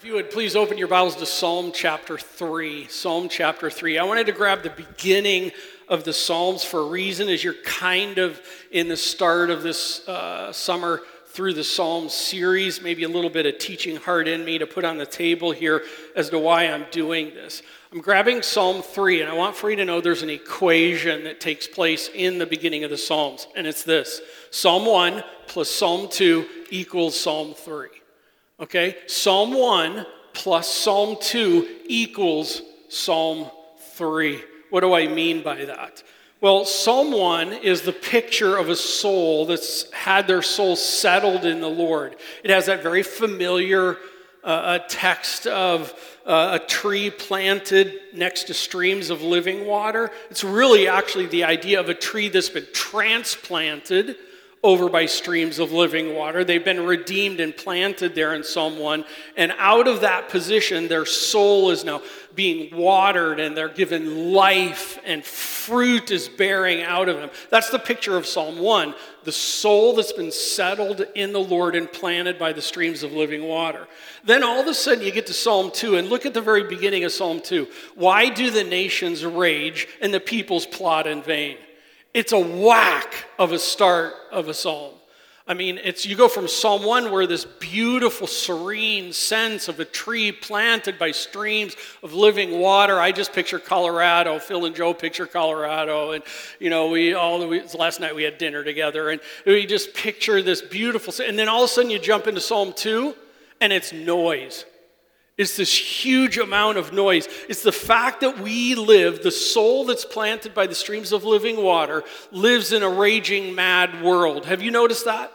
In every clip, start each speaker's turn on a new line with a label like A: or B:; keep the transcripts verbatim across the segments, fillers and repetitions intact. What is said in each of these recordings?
A: If you would please open your Bibles to Psalm chapter three. Psalm chapter three. I wanted to grab the beginning of the Psalms for a reason, as you're kind of in the start of this uh, summer through the Psalm series. Maybe a little bit of teaching heart in me to put on the table here as to why I'm doing this. I'm grabbing Psalm three, and I want for you to know there's an equation that takes place in the beginning of the Psalms, and it's this. Psalm one plus Psalm two equals Psalm three. Okay, Psalm one plus Psalm two equals Psalm three. What do I mean by that? Well, Psalm one is the picture of a soul that's had their soul settled in the Lord. It has that very familiar uh, text of uh, a tree planted next to streams of living water. It's really actually the idea of a tree that's been transplanted over by streams of living water. They've been redeemed and planted there in Psalm one. And out of that position, their soul is now being watered and they're given life and fruit is bearing out of them. That's the picture of Psalm one. The soul that's been settled in the Lord and planted by the streams of living water. Then all of a sudden you get to Psalm two, and look at the very beginning of Psalm two. Why do the nations rage and the peoples plot in vain? It's a whack of a start of a psalm. I mean, it's you go from Psalm one, where this beautiful, serene sense of a tree planted by streams of living water. I just picture Colorado. Phil and Joe picture Colorado, and you know, we all we, last night we had dinner together, and we just picture this beautiful. And then all of a sudden, you jump into Psalm two, and it's noise. It's this huge amount of noise. It's the fact that we live, the soul that's planted by the streams of living water, lives in a raging, mad world. Have you noticed that?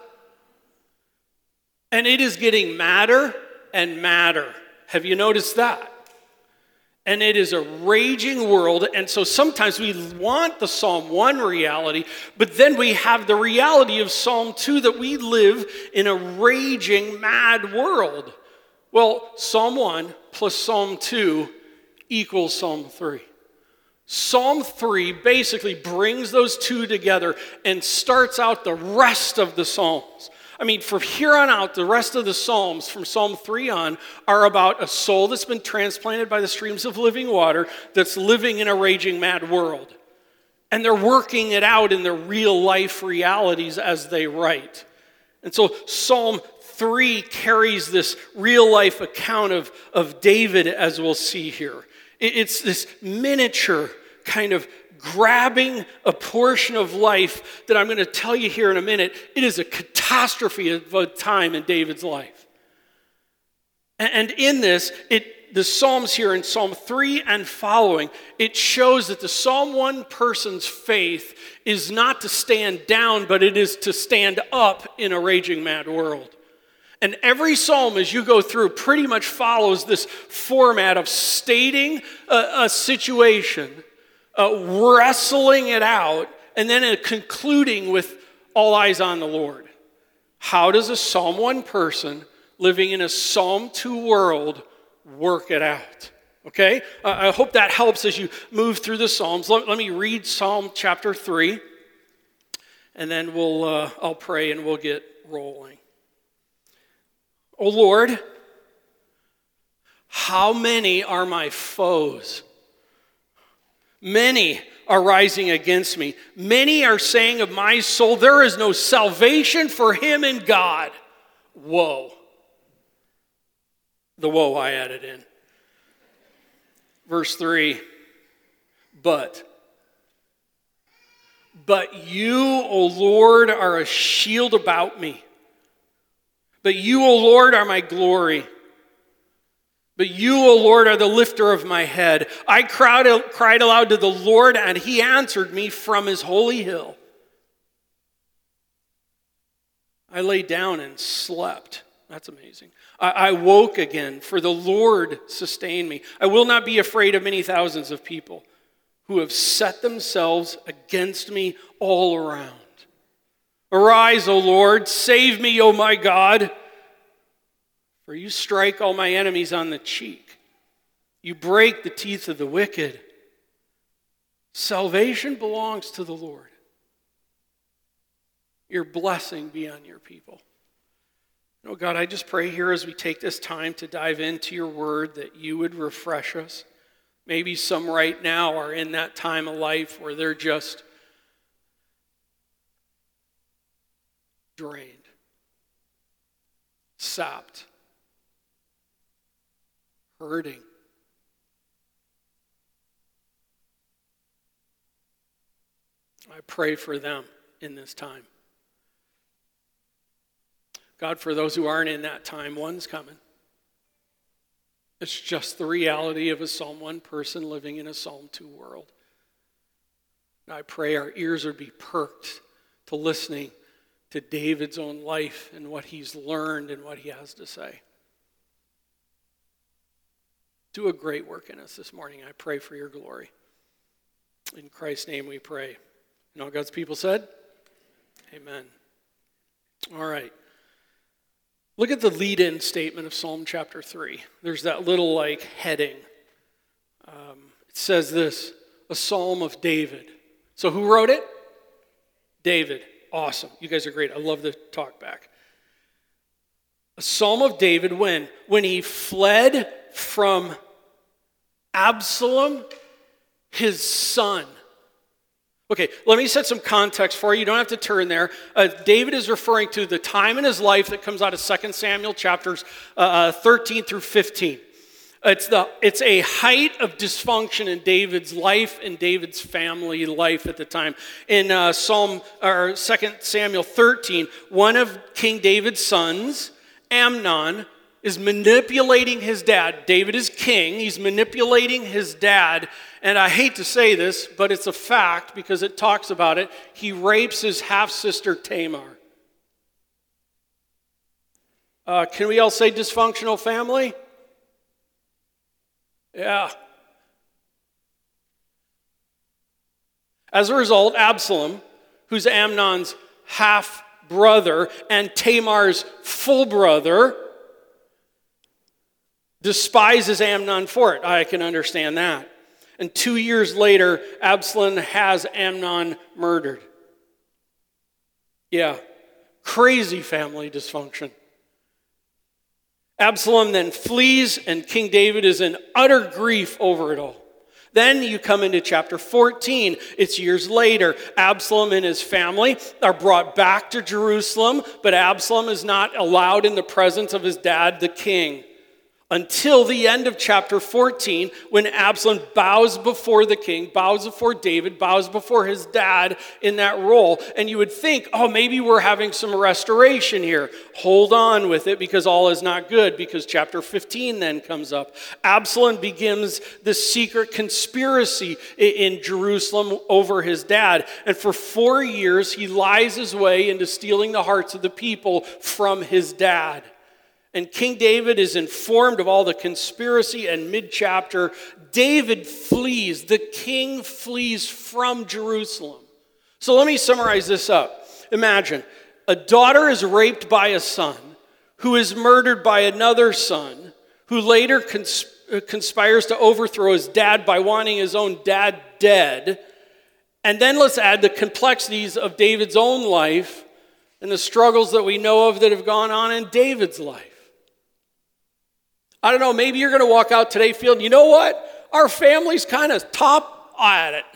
A: And it is getting madder and madder. Have you noticed that? And it is a raging world, and so sometimes we want the Psalm one reality, but then we have the reality of Psalm two, that we live in a raging, mad world. Well, Psalm one plus Psalm two equals Psalm three. Psalm three basically brings those two together and starts out the rest of the Psalms. I mean, from here on out, the rest of the Psalms, from Psalm three on, are about a soul that's been transplanted by the streams of living water that's living in a raging, mad world. And they're working it out in their real life realities as they write. And so Psalm three carries this real life account of, of David, as we'll see here. It, it's this miniature kind of grabbing a portion of life that I'm going to tell you here in a minute. It is a catastrophe of a time in David's life. And, and in this, it the Psalms here in Psalm three and following, it shows that the Psalm one person's faith is not to stand down, but it is to stand up in a raging, mad world. And every psalm, as you go through, pretty much follows this format of stating a, a situation, uh, wrestling it out, and then uh, concluding with all eyes on the Lord. How does a Psalm one person living in a Psalm two world work it out? Okay? Uh, I hope that helps as you move through the Psalms. Let, let me read Psalm chapter three, and then we'll uh, I'll pray and we'll get rolling. O Lord, how many are my foes? Many are rising against me. Many are saying of my soul, there is no salvation for him in God. Woe. The woe I added in. Verse three, but. But you, O Lord, are a shield about me. But you, O Lord, are my glory. But you, O Lord, are the lifter of my head. I cried, cried aloud to the Lord, and he answered me from his holy hill. I lay down and slept. That's amazing. I, I woke again, for the Lord sustained me. I will not be afraid of many thousands of people who have set themselves against me all around. Arise, O Lord, save me, O my God, for you strike all my enemies on the cheek. You break the teeth of the wicked. Salvation belongs to the Lord. Your blessing be on your people. Oh God, I just pray here as we take this time to dive into your word that you would refresh us. Maybe some right now are in that time of life where they're just drained, sapped, hurting. I pray for them in this time. God, for those who aren't in that time, one's coming. It's just the reality of a Psalm one person living in a Psalm two world. And I pray our ears would be perked to listening to David's own life and what he's learned and what he has to say. Do a great work in us this morning. I pray for your glory. In Christ's name we pray. And all God's people said, amen. All right. Look at the lead-in statement of Psalm chapter three. There's that little like heading. Um, it says this, a psalm of David. So who wrote it? David. Awesome. You guys are great. I love the talk back. A psalm of David when? When he fled from Absalom, his son. Okay, let me set some context for you. You don't have to turn there. Uh, David is referring to the time in his life that comes out of Second Samuel chapters uh, thirteen through fifteen. It's the it's a height of dysfunction in David's life and David's family life at the time. In uh, Psalm or Second Samuel thirteen, one of King David's sons, Amnon, is manipulating his dad. David is king. He's manipulating his dad. And I hate to say this, but it's a fact because it talks about it. He rapes his half-sister Tamar. Uh, can we all say dysfunctional family? Yeah. As a result, Absalom, who's Amnon's half-brother and Tamar's full brother, despises Amnon for it. I can understand that. And two years later, Absalom has Amnon murdered. Yeah, crazy family dysfunction. Absalom then flees, and King David is in utter grief over it all. Then you come into chapter fourteen. It's years later. Absalom and his family are brought back to Jerusalem, but Absalom is not allowed in the presence of his dad, the king, until the end of chapter fourteen, when Absalom bows before the king, bows before David, bows before his dad in that role. And you would think, oh, maybe we're having some restoration here. Hold on with it because all is not good, because chapter fifteen then comes up. Absalom begins this secret conspiracy in Jerusalem over his dad. And for four years, he lies his way into stealing the hearts of the people from his dad. And King David is informed of all the conspiracy, and mid-chapter, David flees. The king flees from Jerusalem. So let me summarize this up. Imagine, a daughter is raped by a son, who is murdered by another son, who later cons- conspires to overthrow his dad by wanting his own dad dead. And then let's add the complexities of David's own life and the struggles that we know of that have gone on in David's life. I don't know, maybe you're going to walk out today feeling, you know what? Our family's kind of top at it.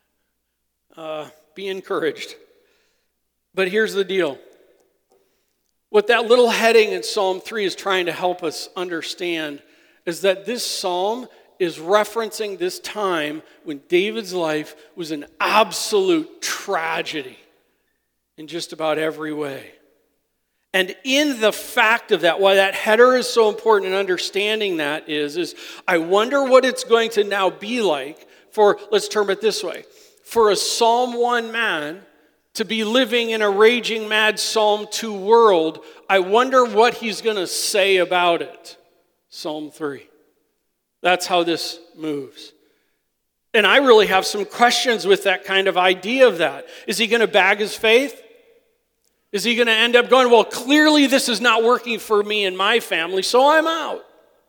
A: Uh, be encouraged. But here's the deal. What that little heading in Psalm three is trying to help us understand is that this psalm is referencing this time when David's life was an absolute tragedy in just about every way. And in the fact of that, why that header is so important in understanding that is, is I wonder what it's going to now be like for, let's term it this way, for a Psalm one man to be living in a raging mad Psalm two world. I wonder what he's going to say about it. Psalm three. That's how this moves. And I really have some questions with that kind of idea of that. Is he going to bag his faith? Is he going to end up going, well, clearly this is not working for me and my family, so I'm out?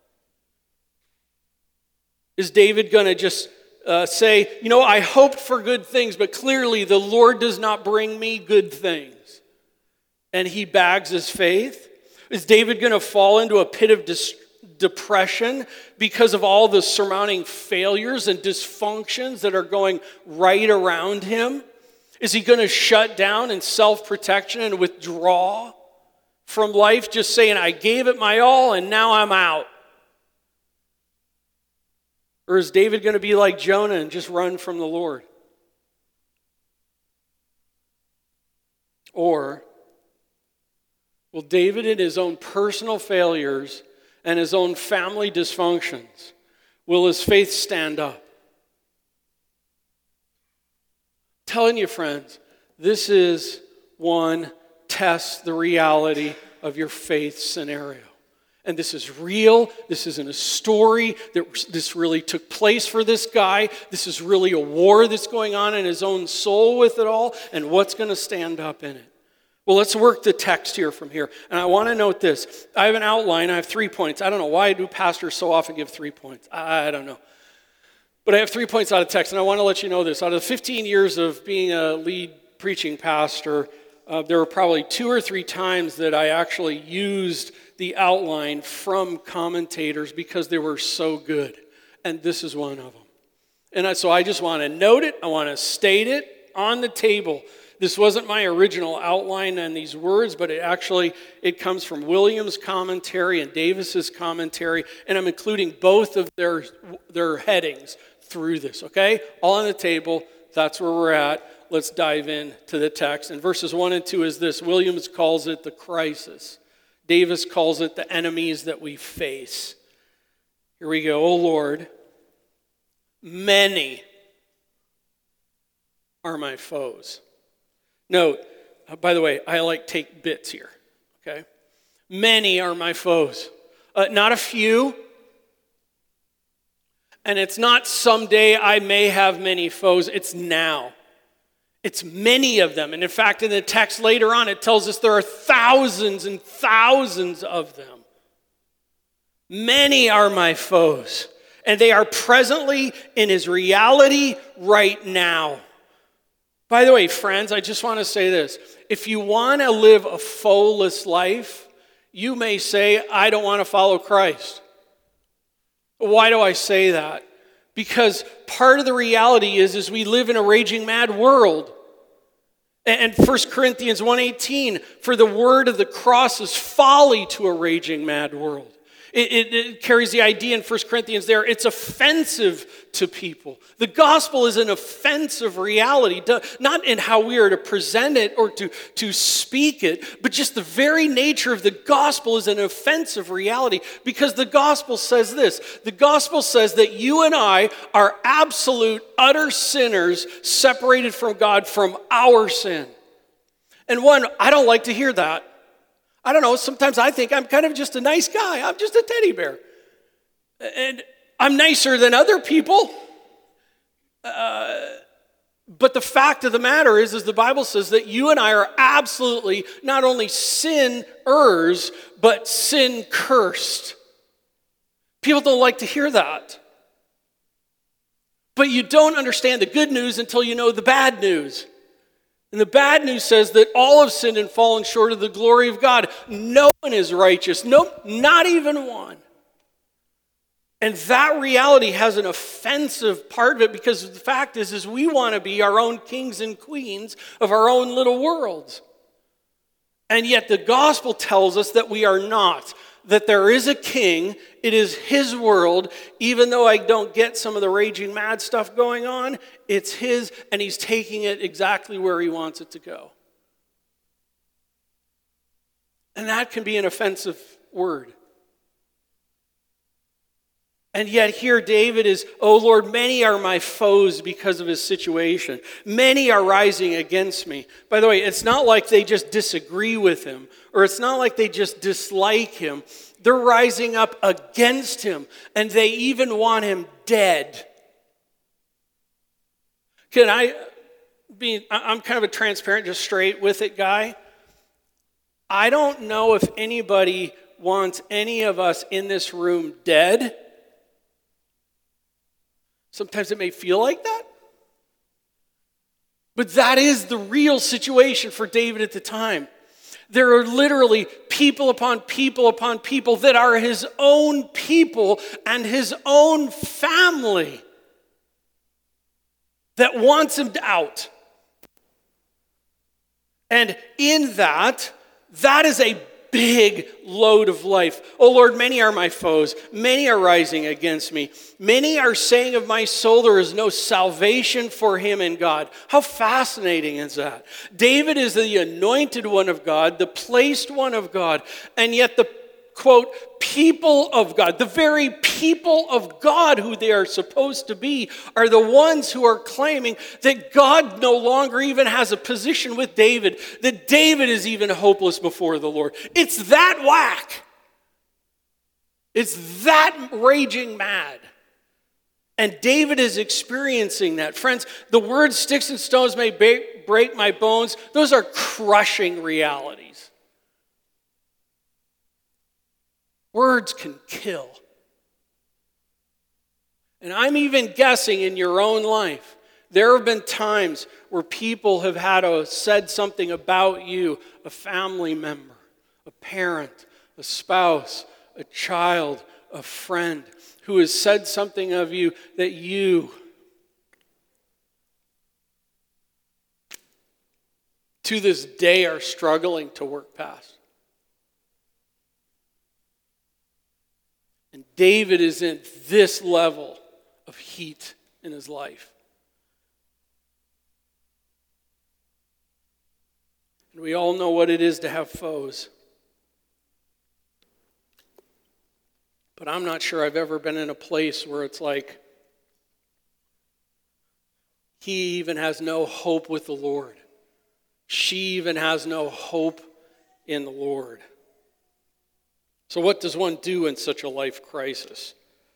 A: Is David going to just uh, say, you know, I hoped for good things, but clearly the Lord does not bring me good things? And he bags his faith? Is David going to fall into a pit of dis- depression because of all the surmounting failures and dysfunctions that are going right around him? Is he going to shut down in self-protection and withdraw from life, just saying, I gave it my all and now I'm out? Or is David going to be like Jonah and just run from the Lord? Or will David, in his own personal failures and his own family dysfunctions, will his faith stand up? I'm telling you, friends, this is one test the reality of your faith scenario. And this is real. This isn't a story. This really took place for this guy. This is really a war that's going on in his own soul with it all. And what's going to stand up in it? Well, let's work the text here from here. And I want to note this. I have an outline. I have three points. I don't know why do pastors so often give three points. I don't know. But I have three points out of text. And I want to let you know this. Out of the fifteen years of being a lead preaching pastor, uh, there were probably two or three times that I actually used the outline from commentators because they were so good. And this is one of them. And I, so I just want to note it. I want to state it on the table. This wasn't my original outline on these words, but it actually, it comes from Williams' commentary and Davis's commentary, and I'm including both of their, their headings through this, okay? All on the table. That's where we're at. Let's dive into the text. And verses one and two is this. Williams calls it the crisis. Davis calls it the enemies that we face. Here we go. O Lord, many are my foes. Note, uh, by the way, I like take bits here, okay? Many are my foes. Uh, not a few. And it's not someday I may have many foes. It's now. It's many of them. And in fact, in the text later on, it tells us there are thousands and thousands of them. Many are my foes. And they are presently in his reality right now. By the way, friends, I just want to say this. If you want to live a foe-less life, you may say, I don't want to follow Christ. Why do I say that? Because part of the reality is, is we live in a raging mad world. And First Corinthians one eighteen, for the word of the cross is folly to a raging mad world. It, it, it carries the idea in First Corinthians there, it's offensive to people. The gospel is an offensive reality, not in how we are to present it or to, to speak it, but just the very nature of the gospel is an offensive reality because the gospel says this. The gospel says that you and I are absolute, utter sinners separated from God from our sin. And one, I don't like to hear that. I don't know, sometimes I think I'm kind of just a nice guy. I'm just a teddy bear. And I'm nicer than other people. Uh, but the fact of the matter is, is the Bible says that you and I are absolutely not only sinners, but sin cursed. People don't like to hear that. But you don't understand the good news until you know the bad news. And the bad news says that all have sinned and fallen short of the glory of God. No one is righteous. Nope, not even one. And that reality has an offensive part of it because the fact is, is we want to be our own kings and queens of our own little worlds. And yet the gospel tells us that we are not. That there is a king, it is his world, even though I don't get some of the raging mad stuff going on, it's his, and he's taking it exactly where he wants it to go. And that can be an offensive word. And yet here David is, oh Lord, many are my foes because of his situation. Many are rising against me. By the way, it's not like they just disagree with him, or it's not like they just dislike him. They're rising up against him, and they even want him dead. Can I be, I'm kind of a transparent, just straight with it guy. I don't know if anybody wants any of us in this room dead. Sometimes it may feel like that. But that is the real situation for David at the time. There are literally people upon people upon people that are his own people and his own family that wants him out. And in that, that is a big load of life. Oh Lord, many are my foes. Many are rising against me. Many are saying of my soul, there is no salvation for him in God. How fascinating is that? David is the anointed one of God, the placed one of God, and yet the, quote, people of God, the very people of God who they are supposed to be, are the ones who are claiming that God no longer even has a position with David, that David is even hopeless before the Lord. It's that whack. It's that raging mad. And David is experiencing that. Friends, the words sticks and stones may break my bones, those are crushing realities. Words can kill. And I'm even guessing in your own life, there have been times where people have had a, said something about you, a family member, a parent, a spouse, a child, a friend, who has said something of you that you, to this day, are struggling to work past. And David is in this level of heat in his life. And we all know what it is to have foes. But I'm not sure I've ever been in a place where it's like, he even has no hope with the Lord. She even has no hope in the Lord. So what does one do in such a life crisis?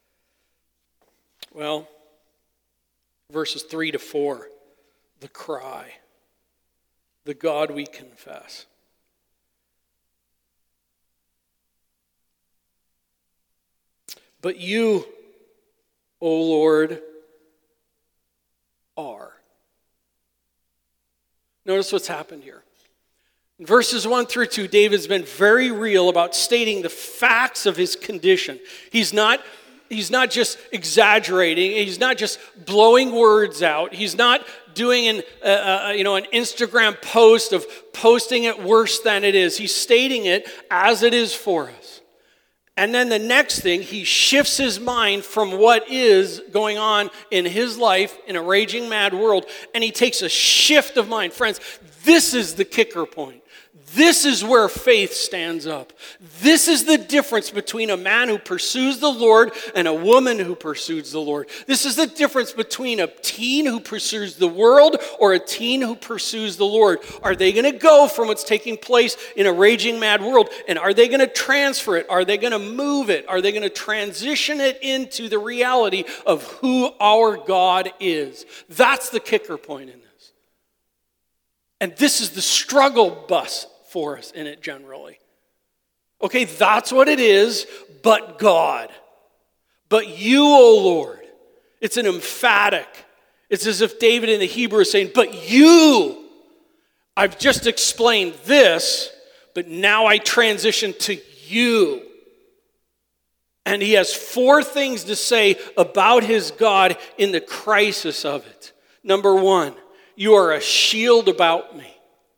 A: Well, verses three to four, the cry, the God we confess. But you, O Lord, are. Notice what's happened here. In verses one through two, David's been very real about stating the facts of his condition. He's not, he's not just exaggerating. He's not just blowing words out. He's not doing an, uh, uh, you know, an Instagram post of posting it worse than it is. He's stating it as it is for us. And then the next thing, he shifts his mind from what is going on in his life in a raging mad world, and he takes a shift of mind. Friends, this is the kicker point. This is where faith stands up. This is the difference between a man who pursues the Lord and a woman who pursues the Lord. This is the difference between a teen who pursues the world or a teen who pursues the Lord. Are they going to go from what's taking place in a raging mad world, and are they going to transfer it? Are they going to move it? Are they going to transition it into the reality of who our God is? That's the kicker point in this. And this is the struggle bus for us in it generally. Okay, that's what it is, but God. But you, O Lord. It's an emphatic. It's as if David in the Hebrew is saying, but you. I've just explained this, but now I transition to you. And he has four things to say about his God in the crisis of it. Number one, you are a shield about me.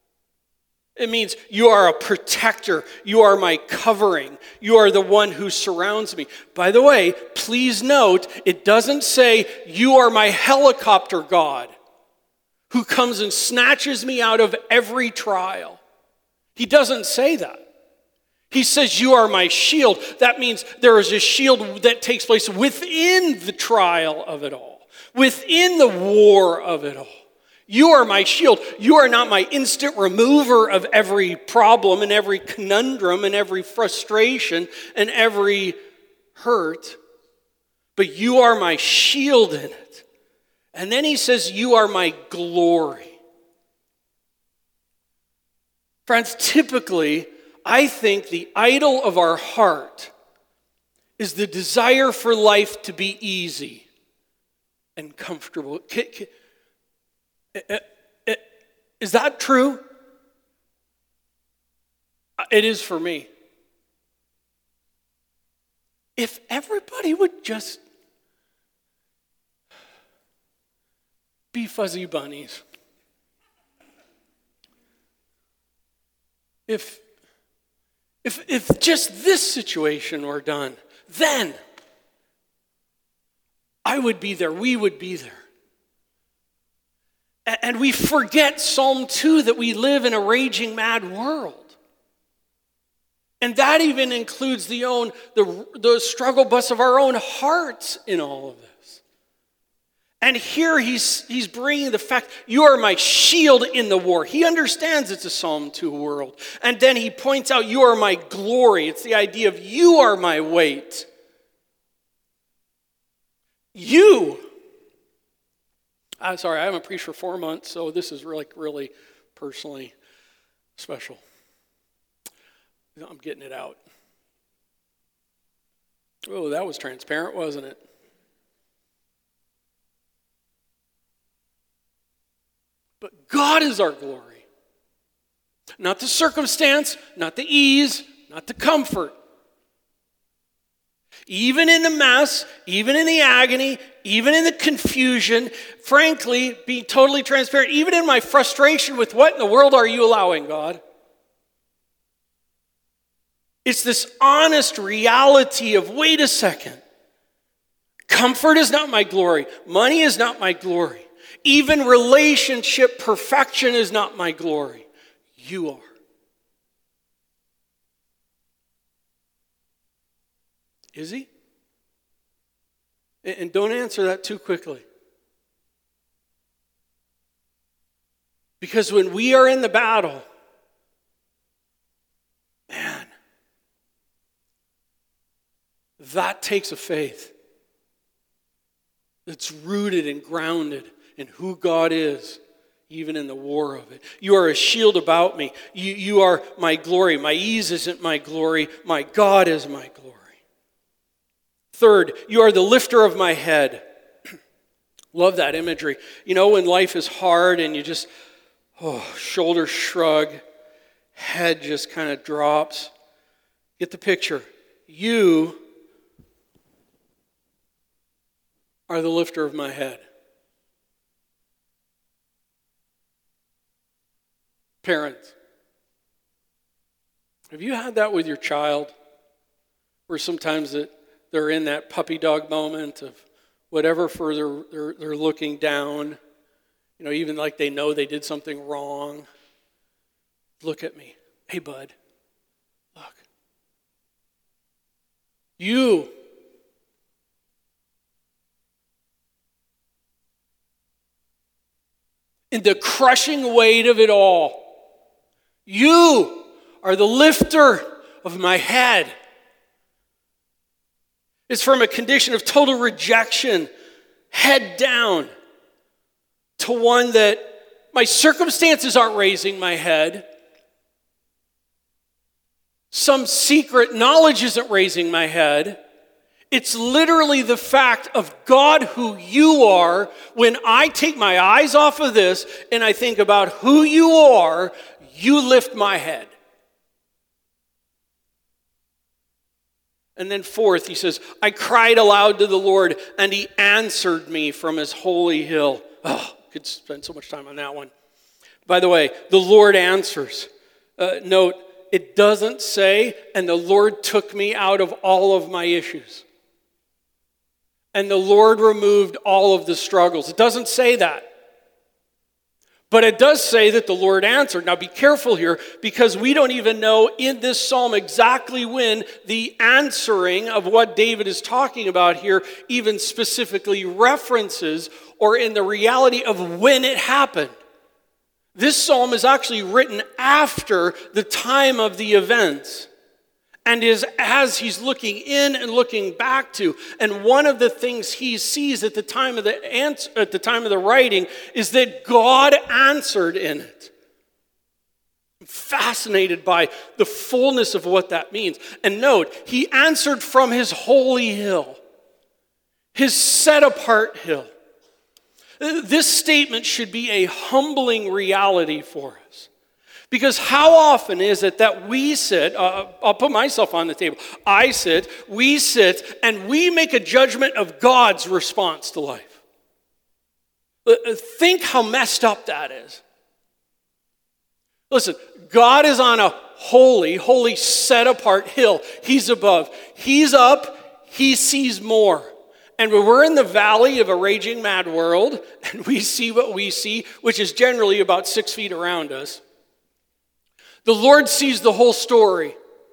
A: It means you are a protector. You are my covering. You are the one who surrounds me. By the way, please note, it doesn't say you are my helicopter God who comes and snatches me out of every trial. He doesn't say that. He says you are my shield. That means there is a shield that takes place within the trial of it all, within the war of it all. You are my shield. You are not my instant remover of every problem and every conundrum and every frustration and every hurt. But you are my shield in it. And then he says, you are my glory. Friends, typically, I think the idol of our heart is the desire for life to be easy and comfortable. Can, can, Is that true? It is for me. If everybody would just be fuzzy bunnies. If, if, if just this situation were done, then I would be there, we would be there. And we forget Psalm two, that we live in a raging mad world. And that even includes the own the, the struggle bus of our own hearts in all of this. And here he's, he's bringing the fact, you are my shield in the war. He understands it's a Psalm two world. And then he points out, you are my glory. It's the idea of you are my weight. You. I'm sorry, I haven't preached for four months, so this is really, really personally special. I'm getting it out. Oh, that was transparent, wasn't it? But God is our glory. Not the circumstance, not the ease, not the comfort. Even in the mess, even in the agony, even in the confusion, frankly, being totally transparent, even in my frustration with what in the world are you allowing, God? It's this honest reality of, wait a second, comfort is not my glory, money is not my glory, even relationship perfection is not my glory. You are. Is he? And don't answer that too quickly. Because when we are in the battle, man, that takes a faith that's rooted and grounded in who God is, even in the war of it. You are a shield about me. You, you are my glory. My ease isn't my glory. My God is my glory. Third, you are the lifter of my head. Love that imagery. You know, when life is hard and you just, oh, shoulders shrug, head just kind of drops. Get the picture. You are the lifter of my head. Parents, have you had that with your child? Where sometimes it, they're in that puppy dog moment of whatever further they're, they're looking down, you know, even like they know they did something wrong. Look at me. Hey, bud, look. You. In the crushing weight of it all, you are the lifter of my head. It's from a condition of total rejection, head down, to one that my circumstances aren't raising my head. Some secret knowledge isn't raising my head. It's literally the fact of God who you are. When I take my eyes off of this and I think about who you are, you lift my head. And then fourth, he says, I cried aloud to the Lord, and he answered me from his holy hill. Oh, could spend so much time on that one. By the way, the Lord answers. Uh, note, it doesn't say, and the Lord took me out of all of my issues. And the Lord removed all of the struggles. It doesn't say that. But it does say that the Lord answered. Now be careful here, because we don't even know in this psalm exactly when the answering of what David is talking about here even specifically references, or in the reality of when it happened. This psalm is actually written after the time of the events, and is as he's looking in and looking back to. And one of the things he sees at the time of the answer, at the time of the writing is that God answered in it. I'm fascinated by the fullness of what that means. And note, he answered from his holy hill, his set-apart hill. This statement should be a humbling reality for us. Because how often is it that we sit, uh, I'll put myself on the table, I sit, we sit, and we make a judgment of God's response to life. Think how messed up that is. Listen, God is on a holy, holy, set-apart hill. He's above. He's up. He sees more. And when we're in the valley of a raging mad world, and we see what we see, which is generally about six feet around us, the Lord sees the whole story.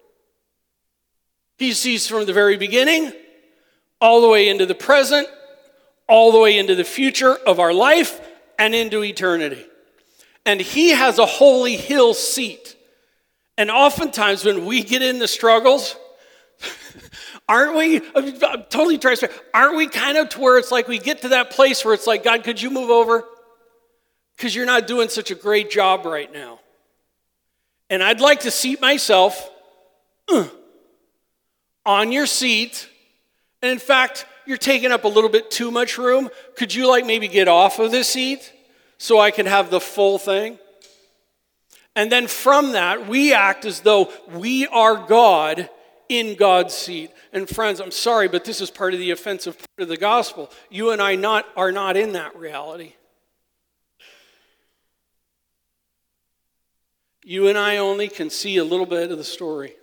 A: He sees from the very beginning, all the way into the present, all the way into the future of our life, and into eternity. And He has a holy hill seat. And oftentimes when we get in the struggles, aren't we, I'm totally transparent, aren't we kind of to where it's like we get to that place where it's like, God, could you move over? Because you're not doing such a great job right now. And I'd like to seat myself uh, on your seat. And in fact, you're taking up a little bit too much room. Could you like maybe get off of this seat so I can have the full thing? And then from that, we act as though we are God in God's seat. And friends, I'm sorry, but this is part of the offensive part of the gospel. You and I not are not in that reality. You and I only can see a little bit of the story.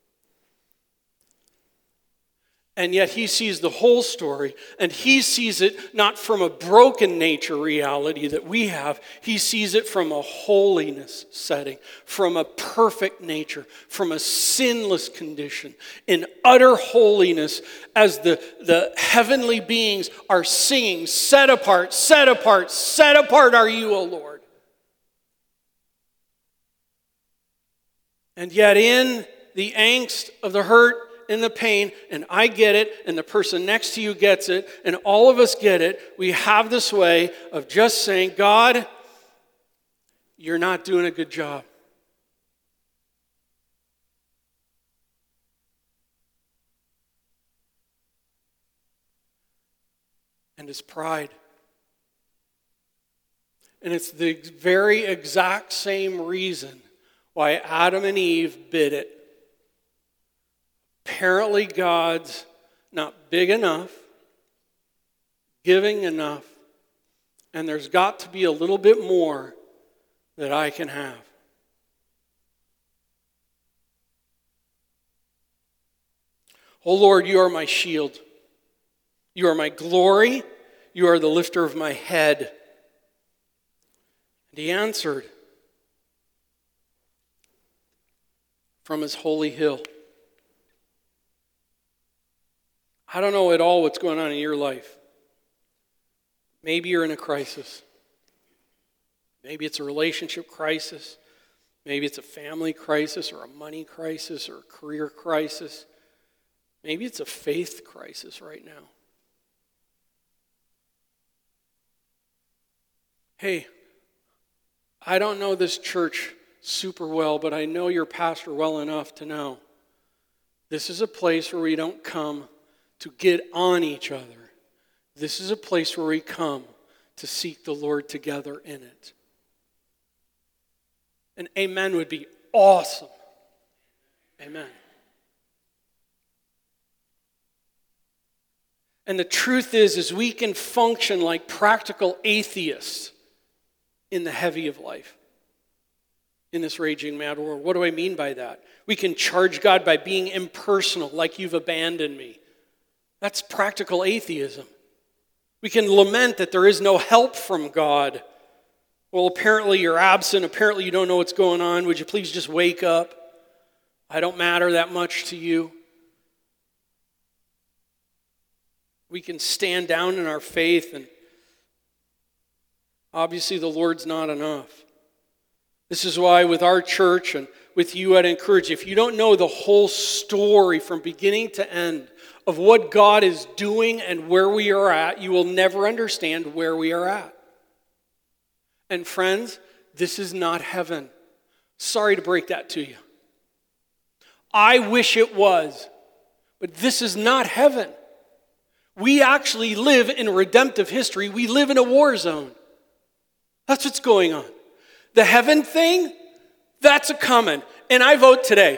A: And yet He sees the whole story, and He sees it not from a broken nature reality that we have. He sees it from a holiness setting, from a perfect nature, from a sinless condition, in utter holiness as the, the heavenly beings are singing, set apart, set apart, set apart are you, O Lord. And yet in the angst of the hurt and the pain, and I get it, and the person next to you gets it, and all of us get it, we have this way of just saying, God, you're not doing a good job. And it's pride. And it's the very exact same reason why Adam and Eve bit it. Apparently God's not big enough, giving enough, and there's got to be a little bit more that I can have. Oh Lord, you are my shield. You are my glory. You are the lifter of my head. And He answered from His holy hill. I don't know at all what's going on in your life. Maybe you're in a crisis. Maybe it's a relationship crisis. Maybe it's a family crisis or a money crisis or a career crisis. Maybe it's a faith crisis right now. Hey, I don't know this church super well, but I know your pastor well enough to know this is a place where we don't come to get on each other. This is a place where we come to seek the Lord together in it. And amen would be awesome. Amen. And the truth is, is we can function like practical atheists in the heavy of life, in this raging mad world. What do I mean by that? We can charge God by being impersonal, like you've abandoned me. That's practical atheism. We can lament that there is no help from God. Well, apparently you're absent. Apparently you don't know what's going on. Would you please just wake up? I don't matter that much to you. We can stand down in our faith, and obviously the Lord's not enough. This is why with our church and with you, I'd encourage you, if you don't know the whole story from beginning to end of what God is doing and where we are at, you will never understand where we are at. And friends, this is not heaven. Sorry to break that to you. I wish it was, but this is not heaven. We actually live in redemptive history. We live in a war zone. That's what's going on. The heaven thing, That's a coming. And I vote today.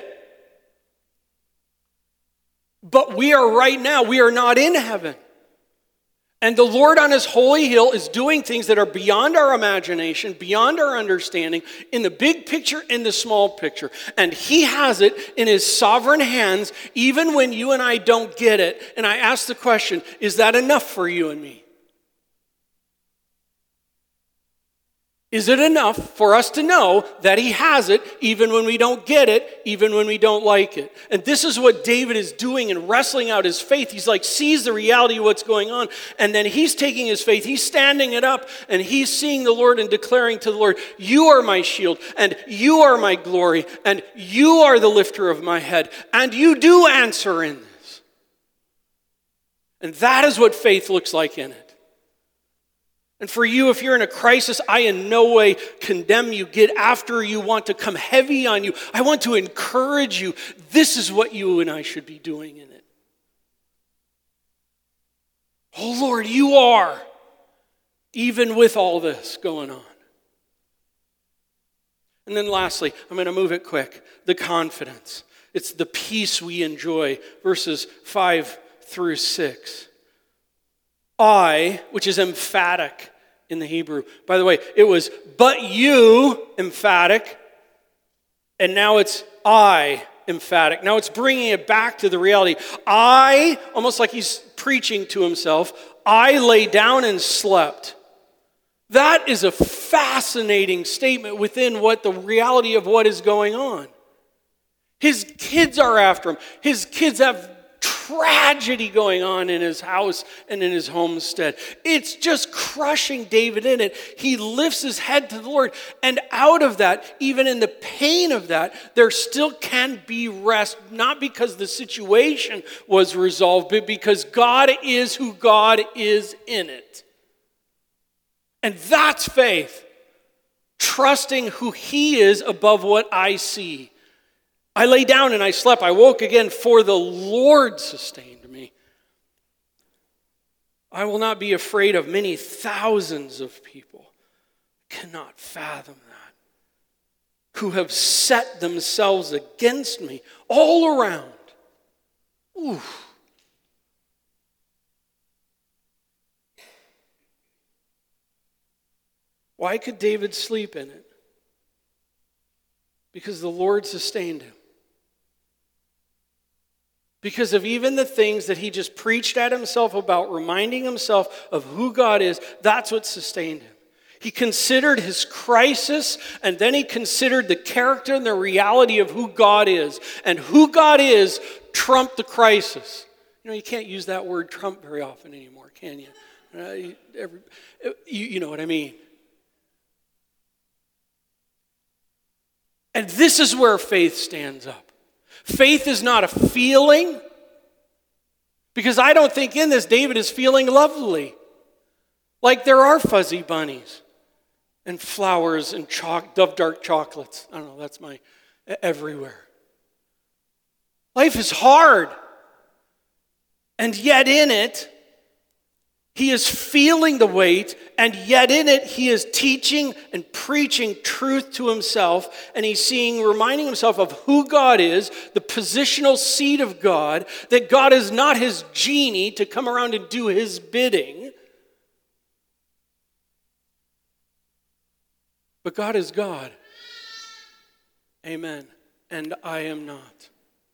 A: But we are right now, we are not in heaven. And the Lord on his holy hill is doing things that are beyond our imagination, beyond our understanding, in the big picture, in the small picture. And he has it in his sovereign hands, even when you and I don't get it. And I ask the question, is that enough for you and me? Is it enough for us to know that he has it even when we don't get it, even when we don't like it? And this is what David is doing in wrestling out his faith. He's like, sees the reality of what's going on, and then he's taking his faith, he's standing it up, and he's seeing the Lord and declaring to the Lord, you are my shield, and you are my glory, and you are the lifter of my head, and you do answer in this. And that is what faith looks like in it. And for you, if you're in a crisis, I in no way condemn you, get after you, want to come heavy on you. I want to encourage you. This is what you and I should be doing in it. Oh Lord, you are, even with all this going on. And then lastly, I'm going to move it quick, the confidence. It's the peace we enjoy, verses five through six. I, which is emphatic in the Hebrew. By the way, it was but you, emphatic, and now it's I, emphatic. Now it's bringing it back to the reality. I, almost like he's preaching to himself, I lay down and slept. That is a fascinating statement within what the reality of what is going on. His kids are after him. His kids have tragedy going on in his house and in his homestead. It's just crushing David in it. He lifts his head to the Lord, and out of that, even in the pain of that, there still can be rest, not because the situation was resolved, but because God is who God is in it. And that's faith, trusting who he is above what I see. I lay down and I slept. I woke again, for the Lord sustained me. I will not be afraid of many thousands of people. Cannot fathom that. Who have set themselves against me all around. Ooh. Why could David sleep in it? Because the Lord sustained him. Because of even the things that he just preached at himself about, reminding himself of who God is, that's what sustained him. He considered his crisis, and then he considered the character and the reality of who God is. And who God is trumped the crisis. You know, you can't use that word trump very often anymore, can you? Uh, you, every, you, you know what I mean. And this is where faith stands up. Faith is not a feeling, because I don't think in this David is feeling lovely. Like there are fuzzy bunnies and flowers and choc- Dove dark chocolates. I don't know, that's my everywhere. Life is hard. And yet in it, he is feeling the weight, and yet in it, he is teaching and preaching truth to himself, and he's seeing, reminding himself of who God is, the positional seat of God, that God is not his genie to come around and do his bidding, but God is God. Amen. And I am not.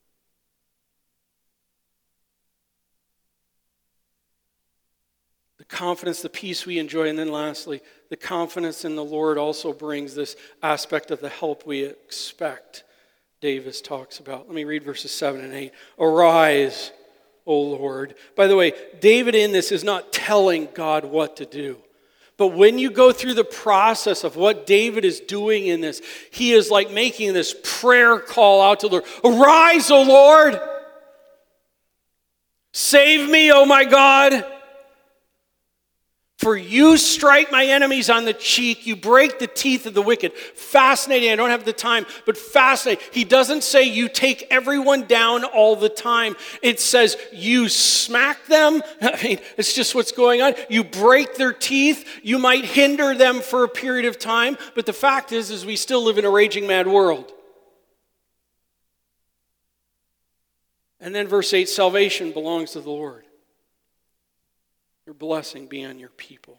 A: Confidence, the peace we enjoy, and then lastly, the confidence in the Lord also brings this aspect of the help we expect David talks about. Let me read verses seven and eight. Arise, O Lord. By the way, David in this is not telling God what to do. But when you go through the process of what David is doing in this, he is like making this prayer call out to the Lord. Arise, O Lord. Save me, O my God. For you strike my enemies on the cheek, you break the teeth of the wicked. Fascinating, I don't have the time, but fascinating. He doesn't say you take everyone down all the time. It says you smack them. I mean, it's just what's going on. You break their teeth. You might hinder them for a period of time, but the fact is, is we still live in a raging mad world. And then verse eight, salvation belongs to the Lord. Your blessing be on your people.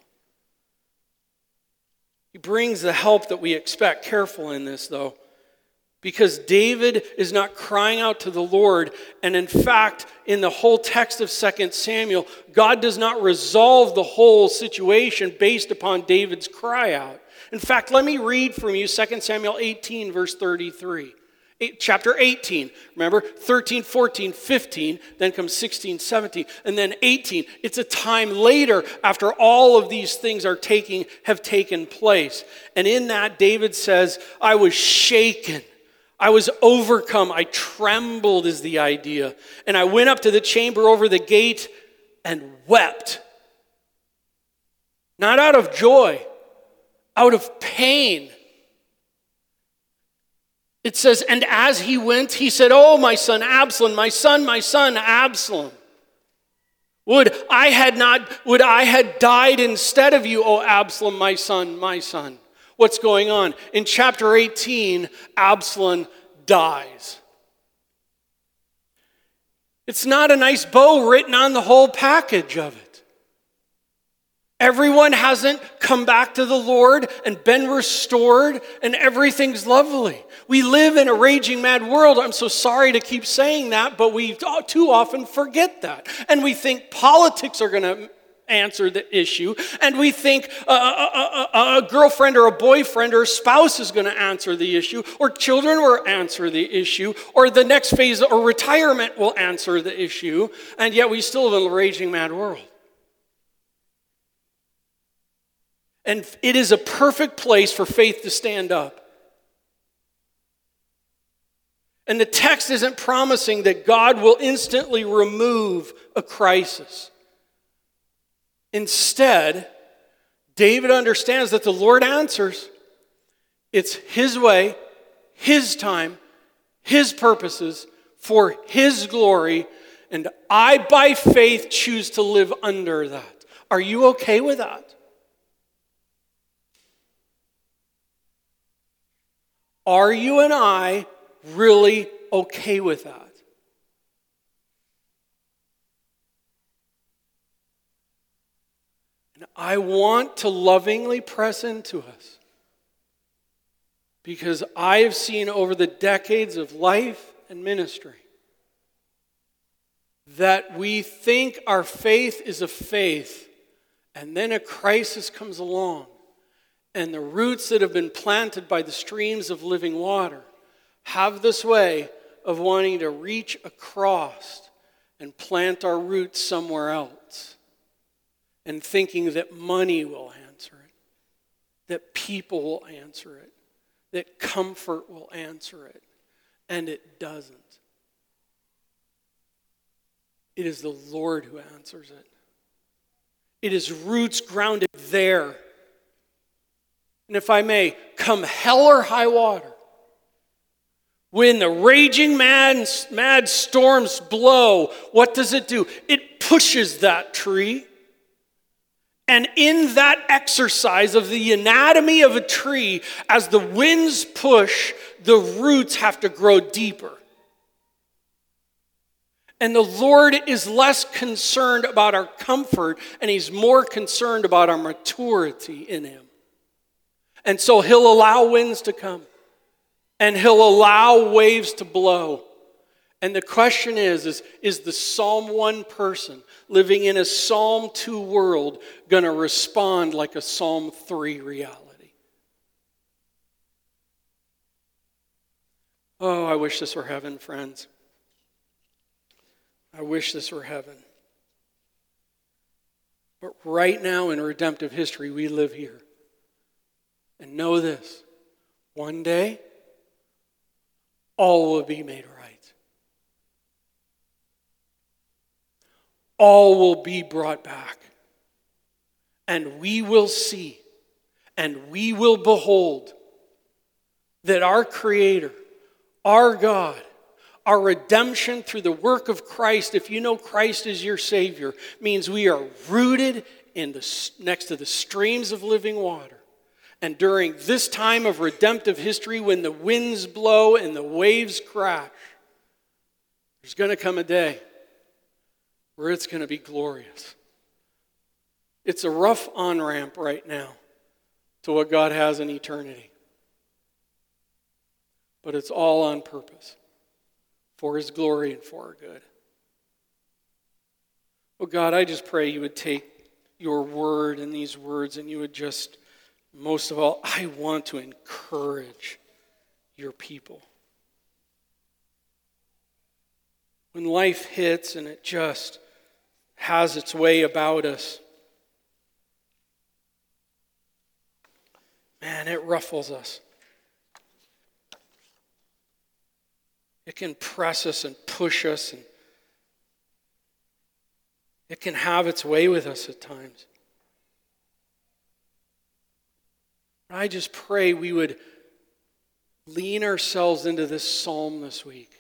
A: He brings the help that we expect. Careful in this, though, because David is not crying out to the Lord. And in fact, in the whole text of Second Samuel, God does not resolve the whole situation based upon David's cry out. In fact, let me read from you Second Samuel eighteen, verse thirty-three. Chapter eighteen, remember, thirteen, fourteen, fifteen, then comes sixteen, seventeen, and then eighteen. It's a time later after all of these things are taking, have taken place. And in that, David says, I was shaken. I was overcome. I trembled is the idea. And I went up to the chamber over the gate and wept. Not out of joy, out of pain. It says, and as he went, he said, oh, my son Absalom, my son, my son Absalom. Would I had not, would I had died instead of you, O Absalom, my son, my son. What's going on? In chapter eighteen, Absalom dies. It's not a nice bow written on the whole package of it. Everyone hasn't come back to the Lord and been restored, and everything's lovely. We live in a raging mad world. I'm so sorry to keep saying that, but we too often forget that. And we think politics are going to answer the issue, and we think a, a, a, a girlfriend or a boyfriend or a spouse is going to answer the issue, or children will answer the issue, or the next phase or retirement will answer the issue, and yet we still live in a raging mad world. And it is a perfect place for faith to stand up. And the text isn't promising that God will instantly remove a crisis. Instead, David understands that the Lord answers. It's His way, His time, His purposes, for His glory, and I, by faith, choose to live under that. Are you okay with that? Are you and I really okay with that? And I want to lovingly press into us, because I have seen over the decades of life and ministry that we think our faith is a faith, and then a crisis comes along. And the roots that have been planted by the streams of living water have this way of wanting to reach across and plant our roots somewhere else, and thinking that money will answer it, that people will answer it, that comfort will answer it, and it doesn't. It is the Lord who answers it. It is roots grounded there. And if I may, come hell or high water, when the raging mad, mad storms blow, what does it do? It pushes that tree. And in that exercise of the anatomy of a tree, as the winds push, the roots have to grow deeper. And the Lord is less concerned about our comfort, and He's more concerned about our maturity in Him. And so He'll allow winds to come. And He'll allow waves to blow. And the question is, is, is the Psalm one person living in a Psalm two world going to respond like a Psalm three reality? Oh, I wish this were heaven, friends. I wish this were heaven. But right now in redemptive history, we live here. And know this, one day, all will be made right. All will be brought back. and we will see, and we will behold that our Creator, our God, our redemption through the work of Christ, if you know Christ is your Savior, means we are rooted in the, next to the streams of living water. And during this time of redemptive history, when the winds blow and the waves crash, there's going to come a day where it's going to be glorious. It's a rough on-ramp right now to what God has in eternity. But it's all on purpose, for His glory and for our good. Oh God, I just pray you would take your word and these words and you would just, most of all, I want to encourage your people. When life hits and it just has its way about us, man, it ruffles us. It can press us and push us, and it can have its way with us at times. I just pray we would lean ourselves into this psalm this week.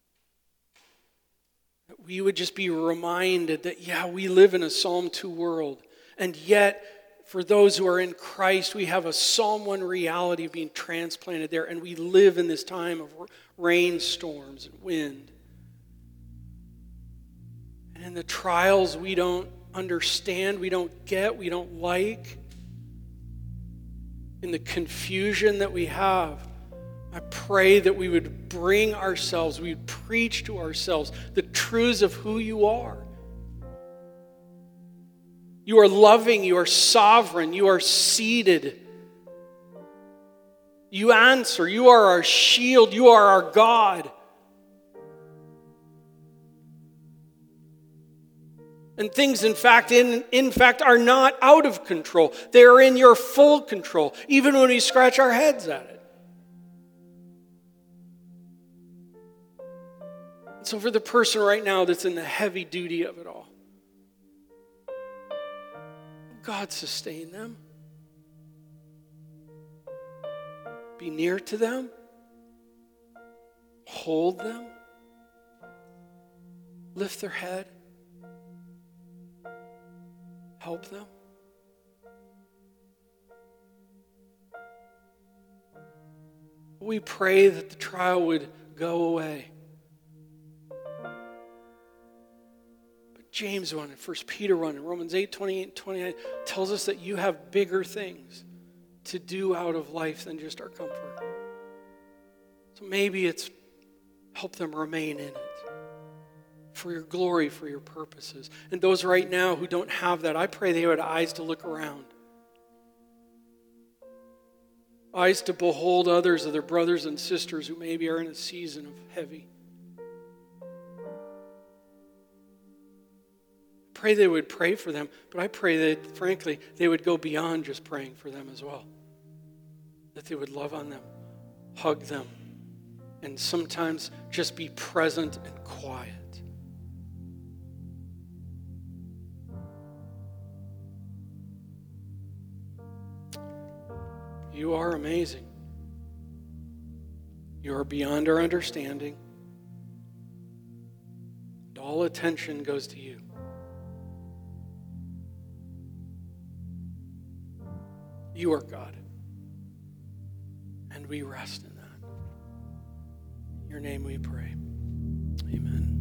A: That we would just be reminded that, yeah, we live in a Psalm two world, and yet for those who are in Christ, we have a Psalm one reality of being transplanted there, and we live in this time of rainstorms and wind. And in the trials we don't understand, we don't get, we don't like, in the confusion that we have, I pray that we would bring ourselves, we would preach to ourselves the truths of who you are. You are loving, you are sovereign, you are seated. You answer, you are our shield, you are our God. And things, in fact, in, in fact, are not out of control. They are in your full control, even when we scratch our heads at it. And so for the person right now that's in the heavy duty of it all, God, sustain them. Be near to them. Hold them. Lift their head. Help them. We pray that the trial would go away. James one and First Peter one and Romans eight, twenty-eight and twenty-nine tells us that you have bigger things to do out of life than just our comfort. So maybe it's help them remain in it for your glory, for your purposes. And those right now who don't have that, I pray they would have eyes to look around. Eyes to behold others of their brothers and sisters who maybe are in a season of heavy. Pray they would pray for them, but I pray that, frankly, they would go beyond just praying for them as well. That they would love on them, hug them, and sometimes just be present and quiet. You are amazing. You are beyond our understanding. And all attention goes to you. You are God. And we rest in that. In your name we pray. Amen.